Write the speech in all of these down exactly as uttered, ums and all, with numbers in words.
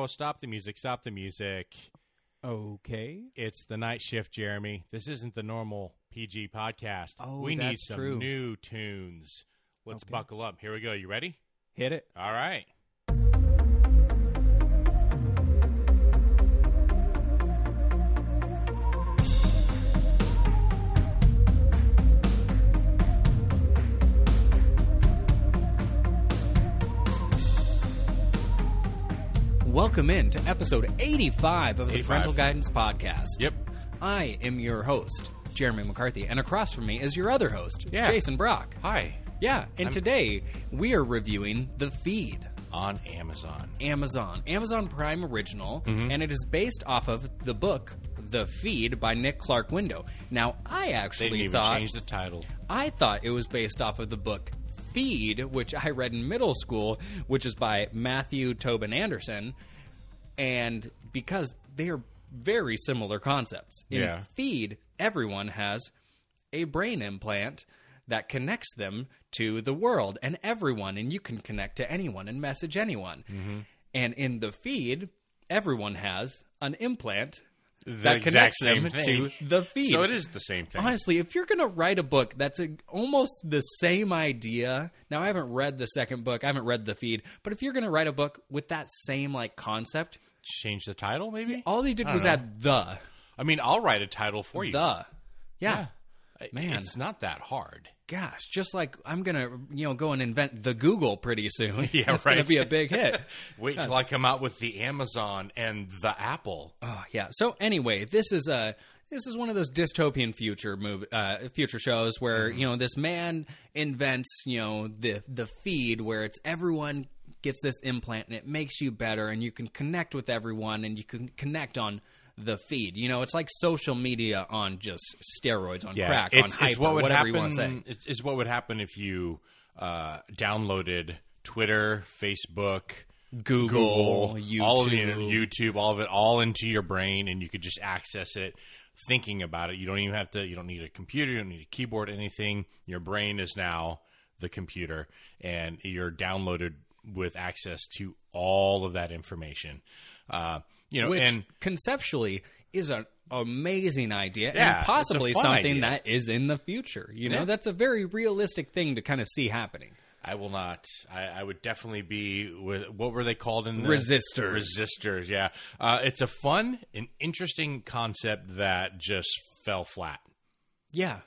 oh, stop the music, stop the music. Okay. It's the night shift, Jeremy. This isn't the normal P G podcast. Oh, we that's need some true. new tunes. Let's Okay. buckle up. Here we go. You ready? Hit it. All right. Welcome in to episode eighty-five of the eighty-five. Parental Guidance Podcast. Yep. I am your host, Jeremy McCarthy, and across from me is your other host, Yeah. Jason Brock. Hi. Yeah, and I'm- today we are reviewing The Feed. On Amazon. Amazon. Amazon Prime Original, Mm-hmm. and it is based off of the book The Feed by Nick Clark Window. Now, I They actually didn't even thought change the title. I thought it was based off of the book Feed, which I read in middle school, which is by Matthew Tobin Anderson, and because they are very similar concepts. In Yeah. Feed, everyone has a brain implant that connects them to the world and everyone, and you can connect to anyone and message anyone. Mm-hmm. And in The Feed, everyone has an implant The that exact connects same them thing. to The Feed. So it is the same thing. Honestly, if you're going to write a book that's a, almost the same idea, now I haven't read the second book, I haven't read The Feed, but if you're going to write a book with that same like concept, Change the title, maybe? all they did I was don't know. add the. I mean, I'll write a title for you. The. Yeah. Yeah. Man. It's not that hard. Gosh, just like I'm going to, you know, go and invent the Google pretty soon. Yeah, It's going right. to be a big hit. Wait till I come out with the Amazon and the Apple. Oh, yeah. So anyway, this is a this is one of those dystopian future move uh, future shows where Mm-hmm. you know this man invents you know the the feed where it's everyone gets this implant and it makes you better and you can connect with everyone and you can connect on the feed. You know, it's like social media on just steroids, on crack, on it's, hyper, it's what would whatever happen, you want to say. It's, it's what would happen if you uh, downloaded Twitter, Facebook, Google, Google, YouTube. all of the YouTube, all of it, all into your brain, and you could just access it, thinking about it. You don't even have to. You don't need a computer. You don't need a keyboard. Anything. Your brain is now the computer, and you're downloaded with access to all of that information. Uh, you know, Which and conceptually is an amazing idea Yeah, and possibly it's a fun something idea. that is in the future. You know, Yeah. that's a very realistic thing to kind of see happening. I will not. I, I would definitely be with what were they called in the Resistors. Resistors, yeah. Uh, it's a fun and interesting concept that just fell flat. Yeah.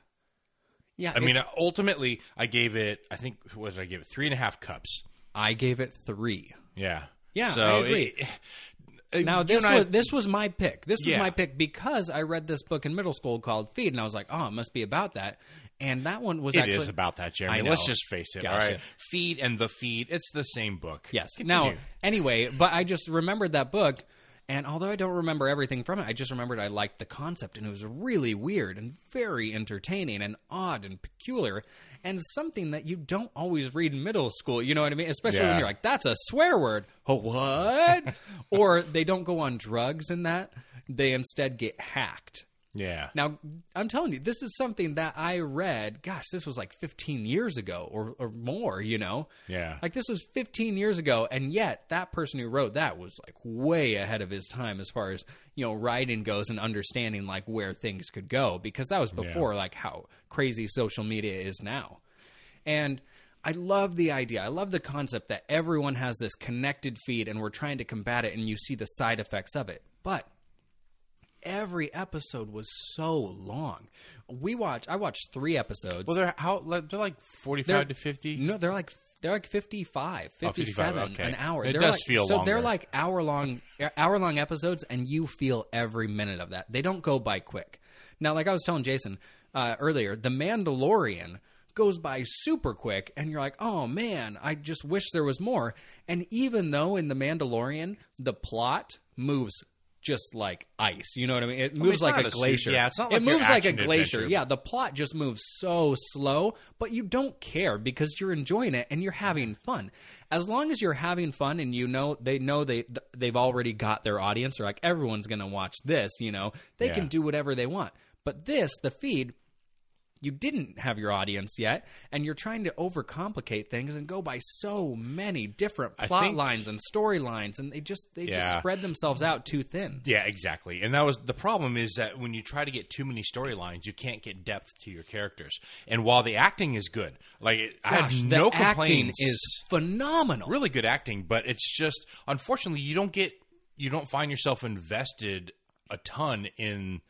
Yeah. I mean, it's- ultimately, I gave it. I think what did I give it? Three and a half cups. I gave it three. Yeah. Yeah, So I agree. it- it- Now, you this and I- was this was my pick. This was Yeah. my pick because I read this book in middle school called Feed, and I was like, oh, it must be about that. And that one was It actually is about that, Jeremy. I know. Let's just face it. Gotcha. All right. Feed and the feed. It's the same book. Yes. Continue. Now, anyway, but I just remembered that book, and although I don't remember everything from it, I just remembered I liked the concept, and it was really weird and very entertaining and odd and peculiar, and something that you don't always read in middle school. You know what I mean? Especially when Yeah. you're like, that's a swear word. Oh, what? Or they don't go on drugs in that. They instead get hacked. Yeah. Now, I'm telling you, this is something that I read, gosh, this was like fifteen years ago or, or more, you know? Yeah. Like, this was fifteen years ago, and yet that person who wrote that was, like, way ahead of his time as far as, you know, writing goes and understanding, like, where things could go, because that was before, like, how crazy social media is now. And I love the idea. I love the concept that everyone has this connected feed, and we're trying to combat it, and you see the side effects of it. But every episode was so long. We watched. I watched three episodes. Well, they're how they're like forty-five They're- to fifty. No, they're like they're like fifty-five, Oh, fifty-five, fifty-seven okay. an hour. It they're does like, feel so they're longer. like hour long hour long episodes, and you feel every minute of that. They don't go by quick. Now, like I was telling Jason uh, earlier, The Mandalorian goes by super quick, and you're like, oh man, I just wish there was more. And even though in The Mandalorian the plot moves just like ice, you know what I mean? It moves it's like not a a su- glacier. yeah, it's not it like your moves like a action glacier. adventure. Yeah, the plot just moves so slow, but you don't care because you're enjoying it and you're having fun. As long as you're having fun and you know they know they they've already got their audience, they're like, everyone's going to watch this, you know. They Yeah. can do whatever they want. But this, the feed, you didn't have your audience yet, and you're trying to overcomplicate things and go by so many different plot think, lines and storylines, and they just they yeah. just spread themselves out too thin. Yeah, exactly. And that was the problem is that when you try to get too many storylines, you can't get depth to your characters. And while the acting is good, like I Gosh, have no the acting complaints, is phenomenal. really good acting, but it's just unfortunately you don't get you don't find yourself invested a ton in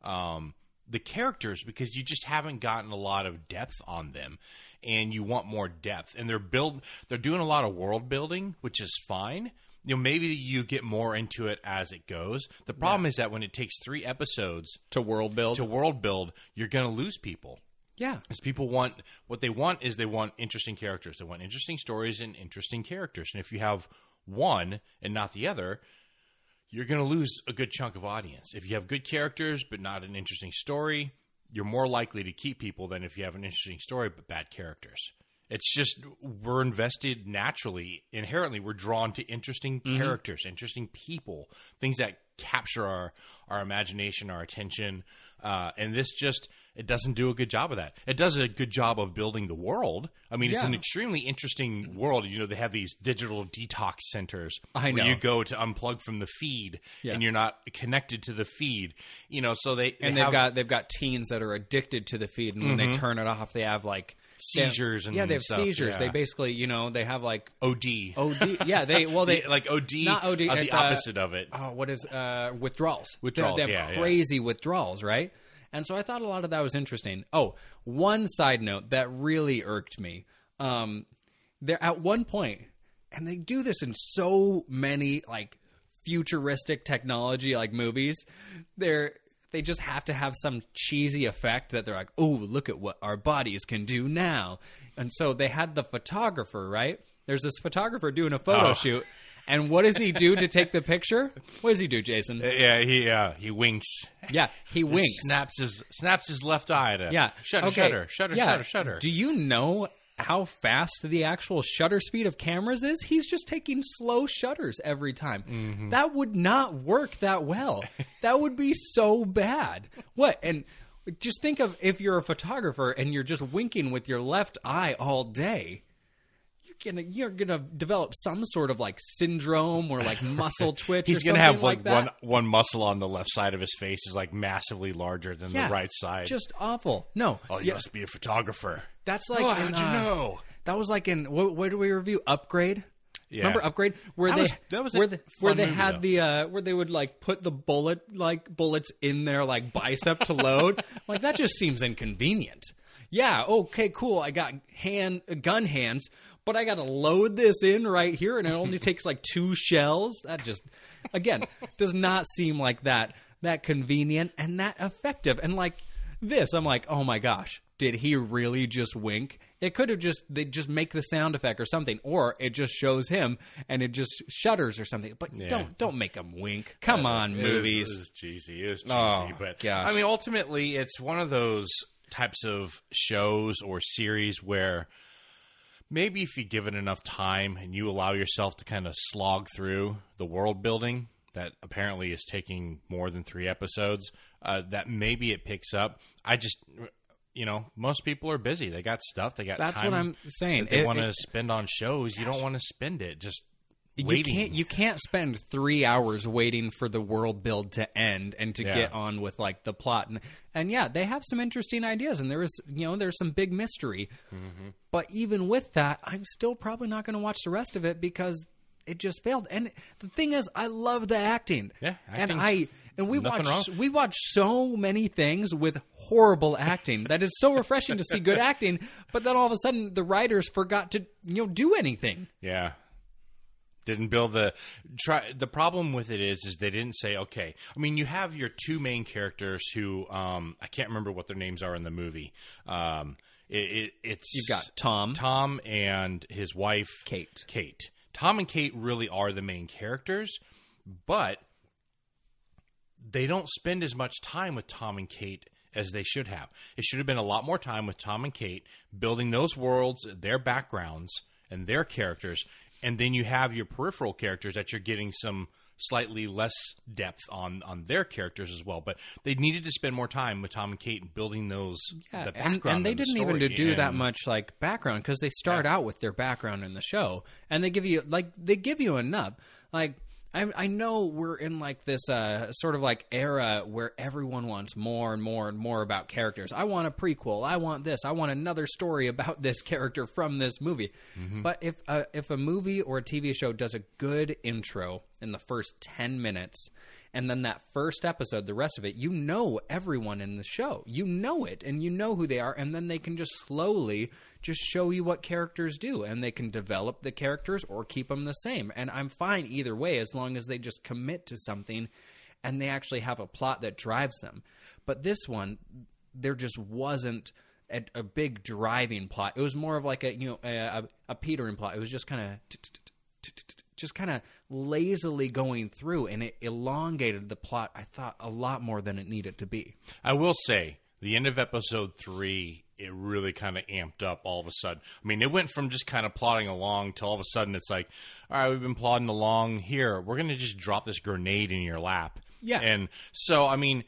um the characters because you just haven't gotten a lot of depth on them, and you want more depth. And they're build they're doing a lot of world building, which is fine. You know, maybe you get more into it as it goes. The problem yeah. is that when it takes three episodes to world build, to world build, you're going to lose people. Yeah, because people want what they want is they want interesting characters. They want interesting stories and interesting characters. And if you have one and not the other, you're going to lose a good chunk of audience. If you have good characters but not an interesting story, you're more likely to keep people than if you have an interesting story but bad characters. It's just we're invested naturally, inherently. We're drawn to interesting mm-hmm. characters, interesting people, things that capture our, our imagination, our attention. Uh, and this just, it doesn't do a good job of that. It does a good job of building the world. I mean, yeah. it's an extremely interesting world. You know, they have these digital detox centers I know. where you go to unplug from the feed yeah. and you're not connected to the feed. You know, so they, they and they've have, got they've got teens that are addicted to the feed, and when mm-hmm. they turn it off, they have like seizures have, and yeah, they have stuff, seizures. Yeah. They basically, you know, they have like O D. O D. Yeah, they well they yeah, like O D. Not O D. Uh, it's, the opposite uh, of it. Oh, what is uh, withdrawals? Withdrawals. They, they have yeah, crazy yeah. withdrawals, right? And so I thought a lot of that was interesting. Oh, one side note that really irked me. Um, they're at one point, and they do this in so many like futuristic technology like movies. They're they just have to have some cheesy effect that they're like, oh, look at what our bodies can do now. And so they had the photographer, right? There's this photographer doing a photo oh. shoot. And what does he do to take the picture? What does he do, Jason? Uh, yeah, he uh, he winks. Yeah, he winks. He snaps his snaps his left eye to yeah. shutter, okay. shutter, shutter, yeah. shutter, shutter. Do you know how fast the actual shutter speed of cameras is? He's just taking slow shutters every time. Mm-hmm. That would not work that well. That would be so bad. What? And just think of if you're a photographer and you're just winking with your left eye all day. Gonna, you're gonna develop some sort of like syndrome or like muscle twitch. He's or gonna have like, like that. one one muscle on the left side of his face is like massively larger than yeah, the right side. Just awful. No, oh, you yeah. must be a photographer. That's like oh, in, how'd you uh, know? That was like in what, what did we review? Upgrade. Yeah. Remember Upgrade, where that they was, that was where, the, where they movie, had though. the uh, where they would like put the bullet like bullets in their like bicep to load. Like that just seems inconvenient. Yeah. Okay. Cool. I got hand gun hands. But I got to load this in right here, and it only takes like two shells. That just, again, does not seem like that that convenient and that effective. And like this, I'm like, oh my gosh, did he really just wink? It could have just they just make the sound effect or something, or it just shows him and it just shudders or something. But yeah. don't don't make him wink. Come uh, on, it movies. Was, it was cheesy. It was cheesy. Oh, but gosh. I mean, ultimately, it's one of those types of shows or series where. Maybe if you give it enough time and you allow yourself to kind of slog through the world building that apparently is taking more than three episodes, uh, that maybe it picks up. I just, you know, most people are busy. They got stuff. They got That's time. what I'm saying. That they It- want to it- spend on shows. Gosh. You don't want to spend it just You waiting. can't you can't spend three hours waiting for the world build to end and to Yeah. get on with like the plot and and yeah, they have some interesting ideas and there is you know there's some big mystery. Mm-hmm. But even with that, I'm still probably not going to watch the rest of it because it just failed. And the thing is, I love the acting. Yeah, and acting's I and we nothing watch wrong. we watch so many things with horrible acting that is so refreshing to see good acting. But then all of a sudden, the writers forgot to you know do anything. Yeah. Didn't build the try. The problem with it is, is they didn't say, okay. I mean, you have your two main characters who um, I can't remember what their names are in the movie. Um, it, it, it's You've got Tom, Tom, and his wife Kate. Kate. Tom and Kate really are the main characters, but they don't spend as much time with Tom and Kate as they should have. It should have been a lot more time with Tom and Kate building those worlds, their backgrounds, and their characters. And then you have your peripheral characters that you're getting some slightly less depth on, on their characters as well. But they needed to spend more time with Tom and Kate building those yeah, the background and, and they the didn't story. even do and, that much like background because they start yeah. out with their background in the show, and they give you like they give you enough. Like I, I know we're in like this uh, sort of like era where everyone wants more and more and more about characters. I want a prequel. I want this. I want another story about this character from this movie. Mm-hmm. But if uh, if a movie or a T V show does a good intro in the first ten minutes, and then that first episode, the rest of it, you know everyone in the show. You know it, and you know who they are, and then they can just slowly just show you what characters do, and they can develop the characters or keep them the same. And I'm fine either way as long as they just commit to something and they actually have a plot that drives them. But this one, there just wasn't a, a big driving plot. It was more of like a, you know, a, a Petering plot. It was just kind of just kind of lazily going through, and it elongated the plot, I thought, a lot more than it needed to be. I will say, the end of episode three, it really kind of amped up all of a sudden. I mean, it went from just kind of plodding along to all of a sudden it's like, all right, we've been plodding along here. We're going to just drop this grenade in your lap. Yeah. And so, I mean,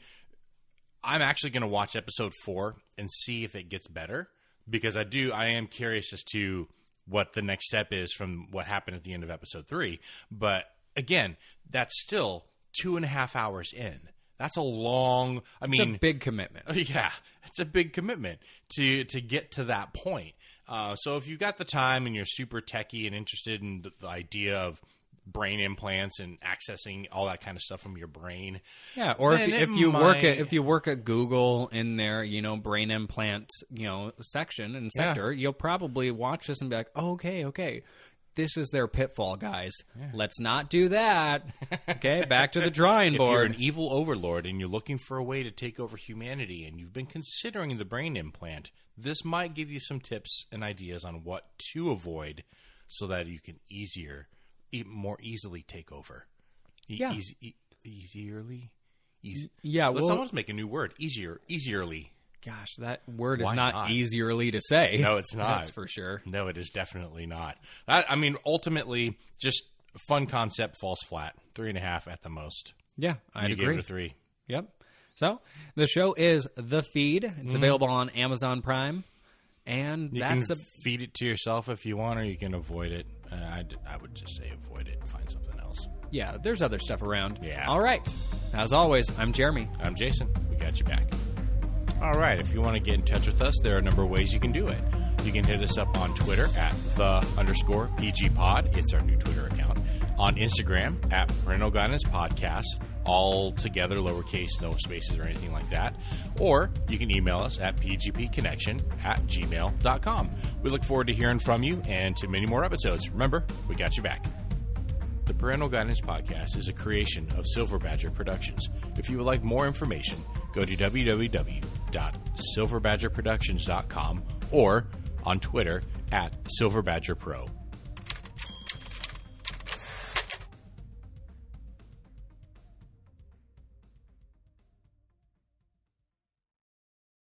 I'm actually going to watch episode four and see if it gets better, because I do, I am curious as to what the next step is from what happened at the end of episode three. But again, that's still two and a half hours in. That's a long, I it's mean... a big commitment. Yeah, it's a big commitment to to get to that point. Uh, so if you've got the time and you're super techie and interested in the, the idea of brain implants and accessing all that kind of stuff from your brain... Yeah, or if, if you might... work at if you work at Google in their, you know, brain implant, you know, section and sector, yeah. you'll probably watch this and be like, oh, okay, okay. This is their pitfall, guys. Yeah. Let's not do that. Okay, back to the drawing board. If you're an evil overlord and you're looking for a way to take over humanity and you've been considering the brain implant, this might give you some tips and ideas on what to avoid so that you can easier, more easily take over. E- yeah. Easy, e- easierly? Easy. Yeah, Let's well, almost make a new word. Easier. Easierly. Gosh, that word is Why not, not easierly to say. No, it's not. That's for sure. No, it is definitely not. I, I mean, ultimately, just fun concept falls flat. Three and a half at the most. Yeah, I'd you agree. Gave it a three. Yep. So, the show is The Feed. It's mm. available on Amazon Prime. And you that's can a... feed it to yourself if you want, or you can avoid it. Uh, I, I would just say avoid it and find something else. Yeah, there's other stuff around. Yeah. All right. As always, I'm Jeremy. I'm Jason. We got you back. All right, if you want to get in touch with us, there are a number of ways you can do it. You can hit us up on Twitter at the underscore PG Pod. It's our new Twitter account. On Instagram at Parental Guidance Podcast, all together, lowercase, no spaces or anything like that. Or you can email us at p g p connection at gmail dot com. We look forward to hearing from you and to many more episodes. Remember, we got you back. The Parental Guidance Podcast is a creation of Silver Badger Productions. If you would like more information, go to w w w dot silver badger productions dot com or on Twitter at silver badger pro.